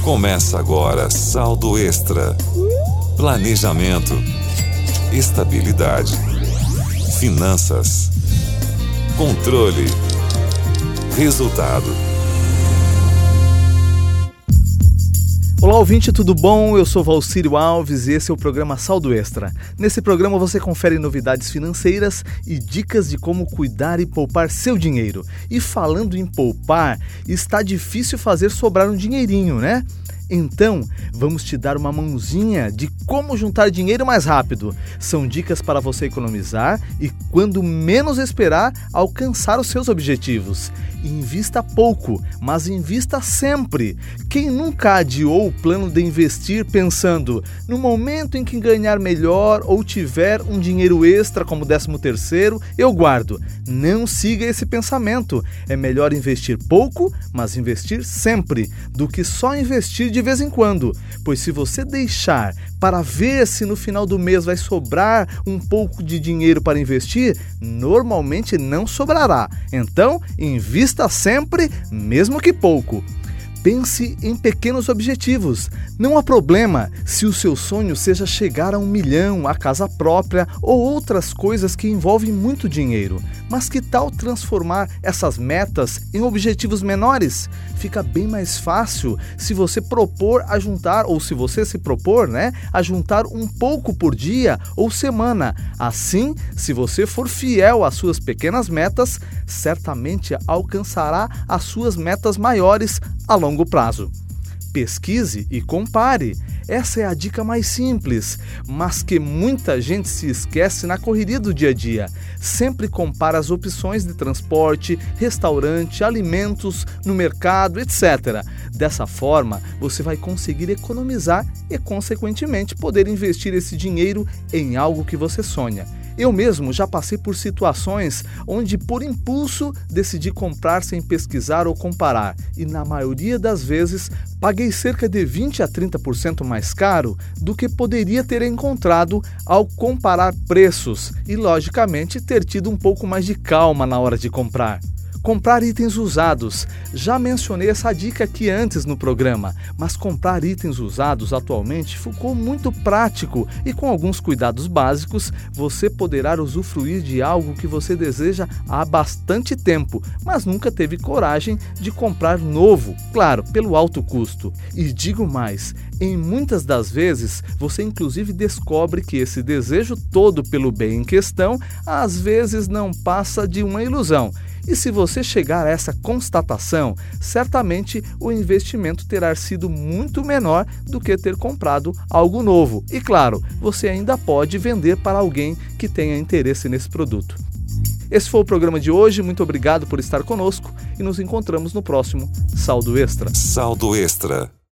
Começa agora Saldo Extra. Planejamento, estabilidade, finanças, controle, resultado. Olá, ouvinte, tudo bom? Eu sou Valcírio Alves e esse é o programa Saldo Extra. Nesse programa você confere novidades financeiras e dicas de como cuidar e poupar seu dinheiro. E falando em poupar, está difícil fazer sobrar um dinheirinho, né? Então, vamos te dar uma mãozinha de como juntar dinheiro mais rápido. São dicas para você economizar e, quando menos esperar, alcançar os seus objetivos. Invista pouco, mas invista sempre. Quem nunca adiou o plano de investir pensando no momento em que ganhar melhor ou tiver um dinheiro extra como 13º, eu guardo? Não siga esse pensamento. É melhor investir pouco, mas investir sempre, do que só investir de vez em quando. Pois se você deixar para ver se no final do mês vai sobrar um pouco de dinheiro para investir, normalmente não sobrará. Então, invista sempre, mesmo que pouco. Pense em pequenos objetivos. Não há problema se o seu sonho seja chegar a 1 milhão, a casa própria ou outras coisas que envolvem muito dinheiro. Mas que tal transformar essas metas em objetivos menores? Fica bem mais fácil se você propor a juntar, ou se você se propor, a juntar um pouco por dia ou semana. Assim, se você for fiel às suas pequenas metas, certamente alcançará as suas metas maiores a longo prazo. Pesquise e compare. Essa é a dica mais simples, mas que muita gente se esquece na correria do dia a dia. Sempre compara as opções de transporte, restaurante, alimentos, no mercado, etc. Dessa forma, você vai conseguir economizar e, consequentemente, poder investir esse dinheiro em algo que você sonha. Eu mesmo já passei por situações onde, por impulso, decidi comprar sem pesquisar ou comparar. E, na maioria das vezes, paguei cerca de 20% a 30% mais caro do que poderia ter encontrado ao comparar preços e, logicamente, ter tido um pouco mais de calma na hora de comprar. Comprar itens usados. Já mencionei essa dica aqui antes no programa, mas comprar itens usados atualmente ficou muito prático e, com alguns cuidados básicos, você poderá usufruir de algo que você deseja há bastante tempo, mas nunca teve coragem de comprar novo, claro, pelo alto custo. E digo mais, em muitas das vezes, você inclusive descobre que esse desejo todo pelo bem em questão, às vezes não passa de uma ilusão. E se você chegar a essa constatação, certamente o investimento terá sido muito menor do que ter comprado algo novo. E claro, você ainda pode vender para alguém que tenha interesse nesse produto. Esse foi o programa de hoje, muito obrigado por estar conosco e nos encontramos no próximo Saldo Extra. Saldo Extra.